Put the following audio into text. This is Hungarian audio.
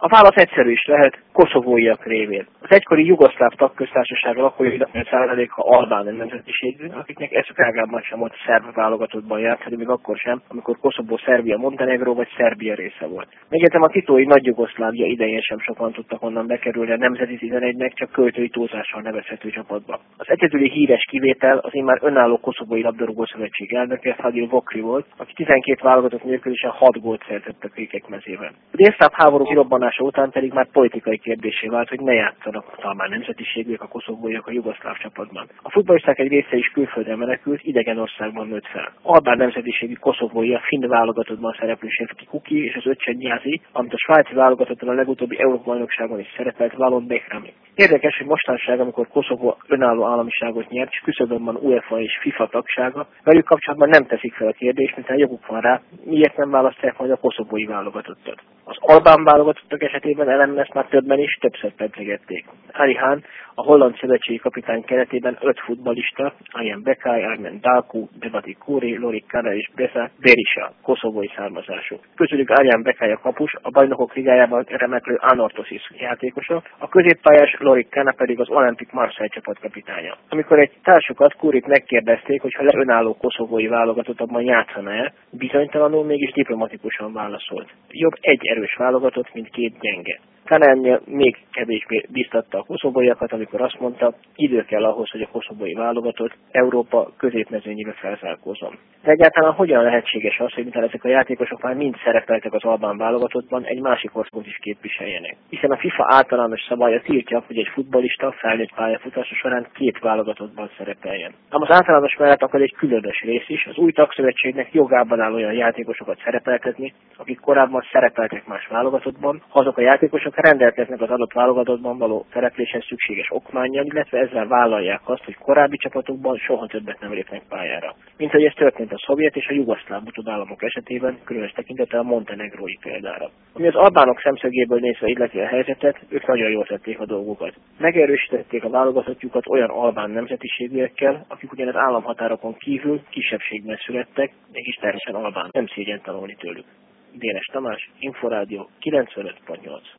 A válasz egyszerű is lehet, koszovóiak révén. Az egykori jugoszláv tagköztársaság lakóinak 50%-a albán nemzetiségű, akiknek eszük ágában sem volt a szerb válogatottban játszani, még akkor sem, amikor Koszovó Szerbia, Montenegró vagy Szerbia része volt. Megjegyzem, a titói nagy Jugoszlávia idején sem sokan tudtak onnan bekerülni a nemzeti 11-nek, csak költői túlzással nevezhető csapatba. Az egyedüli híres kivétel az immár önálló koszovói labdarúgó szövetség elnöke, Fadil Vokri volt, aki 12 válogatott mérkőzésen 6 gólt szerzett a kékek mezében. A délszláv háború kirobbanása után pedig már politikai kérdésé vált, hogy ne játszanak talán nemzetiségűek a koszovóiak a jugoszláv csapatban. A futballisták egy része is külföldre menekült, idegen országban nőtt fel. Albán nemzetiségű koszovói a finn válogatottban szereplő Sefki Kuki és az öccse Nyázi, amit a svájci válogatottan a legutóbbi Európa-bajnokságon is szerepelt Valon Behrami. Érdekes, hogy mostanság, amikor Koszovó önálló államiságot nyert, és küszöbön van UEFA és FIFA tagsága, velük kapcsolatban nem teszik fel a kérdést, mint joguk van rá, miért nem választják majd a koszovói válogatottat. Az albán válogatottak esetében ezt már többen is többször pedzegették. Ali Hán, a holland szövetségi kapitány keretében 5 futballista, Arjen Bekay, Armen Dalku, Debati Kuri, Lorik Kana és Berisha, koszovói származású. Közülük Arjen Bekay a kapus, a bajnokok ligájában remeklő Anorthosis játékosa, a középpályás Lorik Kana pedig az Olympique Marseille csapatkapitánya. Amikor egy társukat, Kurit megkérdezték, hogy ha önálló koszovói válogatottabban játszana-e, bizonytalanul mégis diplomatikusan válaszolt. Jobb egy erős válogatott, mint 2 gyenge. Kanánja még kevésbé biztatta a koszovóiakat, amikor azt mondta, idő kell ahhoz, hogy a koszovói válogatott Európa középmezőnyébe felzárkózzon. De egyáltalán hogyan lehetséges az, hogy miután ezek a játékosok már mind szerepeltek az albán válogatottban, egy másik országot is képviseljenek? Hiszen a FIFA általános szabálya tiltja, hogy egy futballista felnőtt pályafutása során 2 válogatottban szerepeljen. Ám az általános mellett akad egy különös rész is, az új tagszövetségnek jogában áll olyan játékosokat szerepeltetni, akik korábban szerepeltek más válogatottban, ha azok a játékosok rendelkeznek az adott válogatottban való szerepléshez szükséges okmánnyal, illetve ezzel vállalják azt, hogy korábbi csapatokban soha többet nem lépnek pályára. Mint hogy ez történt a szovjet és a jugoszláv utódállamok esetében, különös tekintettel a montenegrói példára. Ami az albánok szemszögéből nézve illeti a helyzetet, ők nagyon jól tették a dolgukat. Megerősítették a válogatottjukat olyan albán nemzetiségűekkel, akik ugyan az államhatárokon kívül kisebbségben születtek, mégis természetesen albán, nem szégyen tanulni tőlük. Dénes Tamás, Inforádió 95.8.